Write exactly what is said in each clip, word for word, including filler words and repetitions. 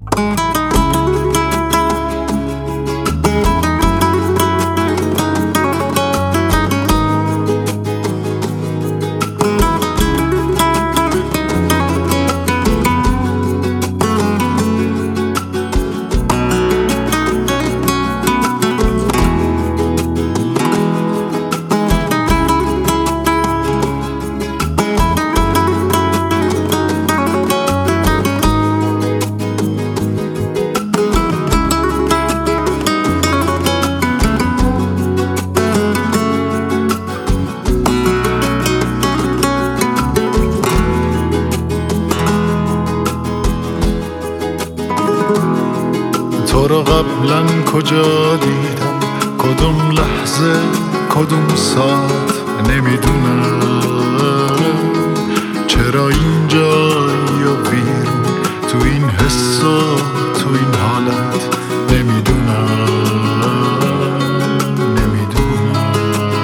تو رو قبلا کجا دیدم، کدوم لحظه کدوم ساعت نمیدونم، چرا اینجایی و بیرون تو این حس و تو این حالت نمیدونم نمیدونم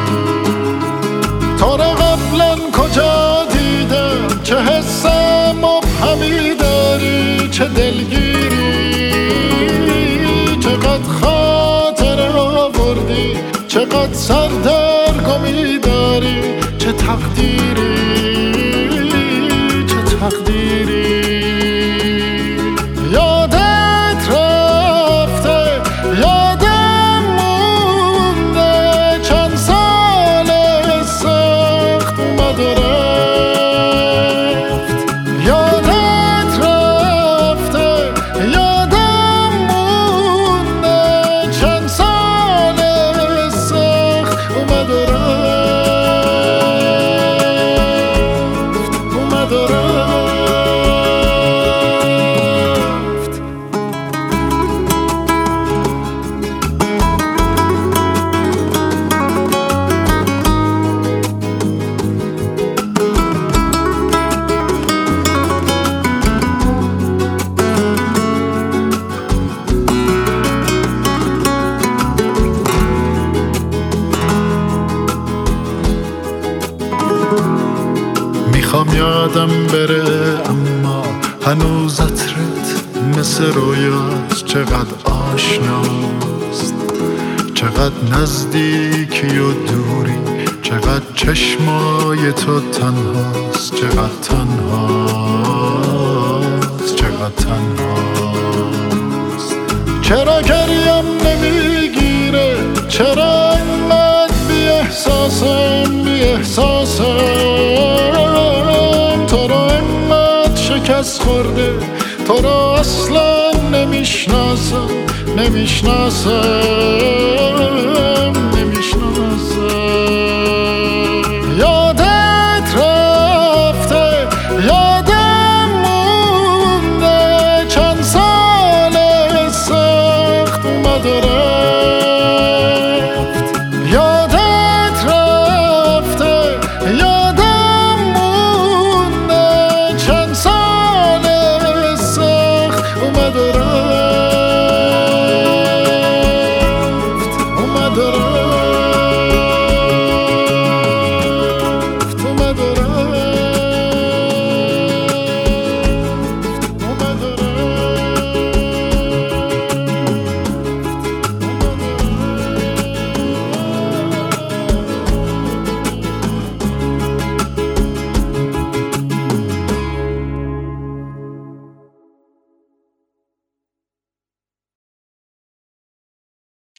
تو رو قبلا کجا دیدم، چه حس مبهمی داری، چه دلگیری، چقدر خاطر آوردی، چقدر سردرگمی داری، چه تقدیری چه تقدیری. یادت رفته یادم مونده، چند سال سخت اومد و رفت. یادت رفته یادم مونده، چند سال سخت اومد و رفت اومد و رفت. میخوام یادم بره اما هنوز عطرت مثل رویاست، چقدر آشناست، چقدر نزدیکی و دوری، چقدر چشمای تو تنهاست، چقدر تنهاست چقدر تنهاست. چرا گریم نمیگیره، چرا انقدر بی احساسم بی احساسم، تو رو انقدر شکست خورده، تو رو اصلا نمیشناسم نمیشناسم